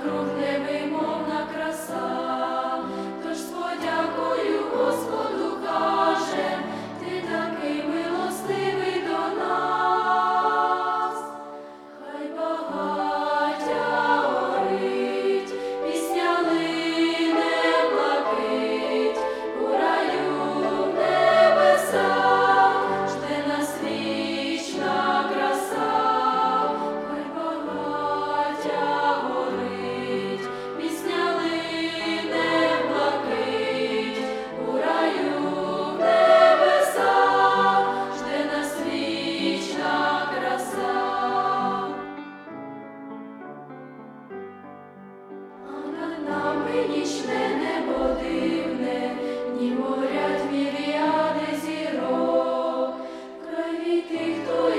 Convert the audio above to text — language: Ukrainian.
навкруг невимовна краса, тож з подякою Господу кажем, ти такий милостивий до нас. Хай багаття горить, пісня лине блакить, у раю в небесах жде нас вічна краса. Хай багаття горить, пісня лине блакить, у раю в небесах жде нас вічна краса. А над нами нічне небо дивне, ні морять міріади зірок, край від тих, хто